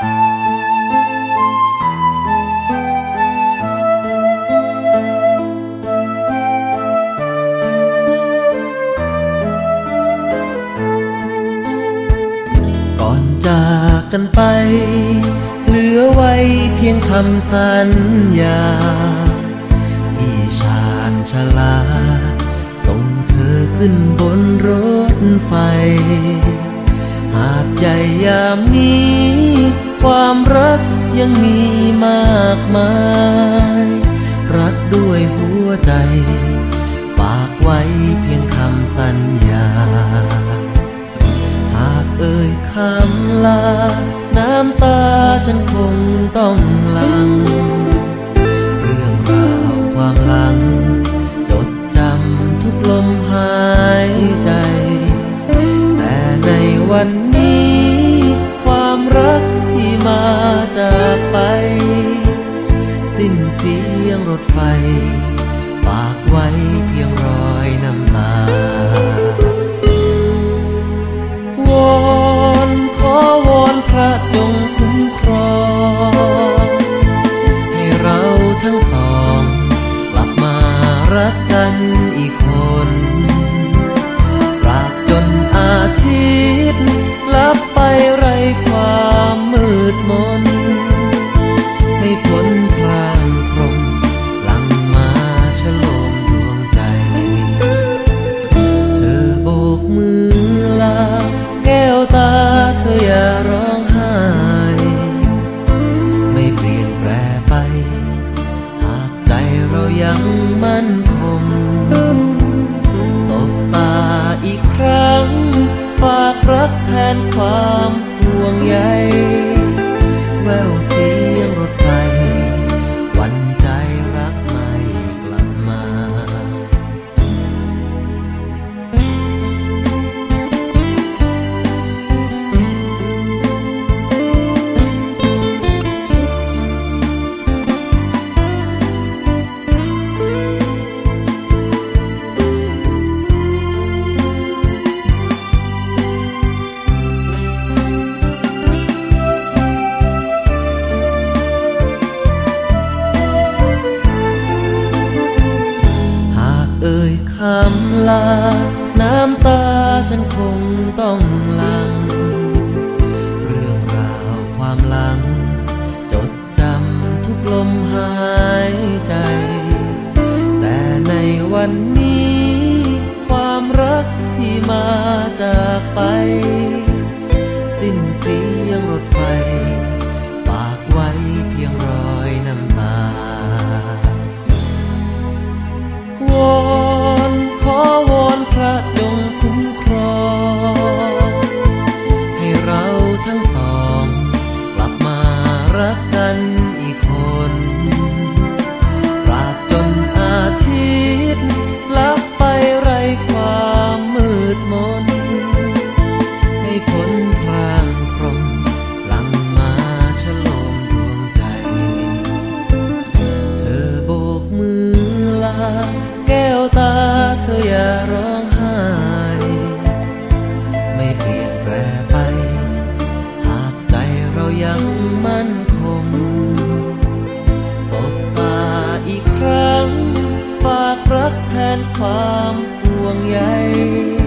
ก่อนจากกันไปเหลือไว้เพียงคำสัญญาที่ชาญชลาส่งเธอขึ้นบนรถไฟหากใจยามนี้ความรักยังมีมากมายรักด้วยหัวใจฝากไว้เพียงคำสัญญาหากเอ่ยคำลาน้ำตาฉันคงต้องหลั่งเรื่องราวความหลังจดจำทุกลมหายใจแต่ในวันนี้ความรักที่มาจากไปสิ้นเสียงรถไฟฝากไว้เพียงรอยน้ำตาวอนขอวอนพระจงคุ้มครองให้เราทั้งสองกลับมารักกันอีกคนตราบจนอาทิตย์ลับไปไร้ความมืดมนให้ฝนพรางพรมหลั่งมาฉโลมดวงใจเธอโบกมือลาแก้วตาเธออย่าร้องไห้ไม่เปลี่ยนแปรไปหากใจเรายังมั่นคงสบตาอีกครั้งฝากรักแทนความห่วงใยแววเสียงรถไฟหวั่นใจรักไม่กลับมาเอ่ยคำลาน้ำตาฉันคงต้องหลั่งเรื่องราวความหลังจดจำทุกลมหายใจแต่ในวันนี้ความรักที่มาจากไปสิ้นเสียงรถไฟฝากไว้เพียงรอยน้ำตาวอนขอวอนพระจงคุ้มครองให้เราทั้งสองกลับมารักกันอีกคนตราบจนอาทิตย์ลับไปไร้ความมืดมนให้ฝนพรางพรมหลั่งมาฉโลมดวงใจเธอโบกมือลาแก้วตาเธออย่าร้องไห้ไม่เปลี่ยนแปรไปหากใจเรายังมั่นคงสบตาอีกครั้งฝากรักแทนความห่วงใย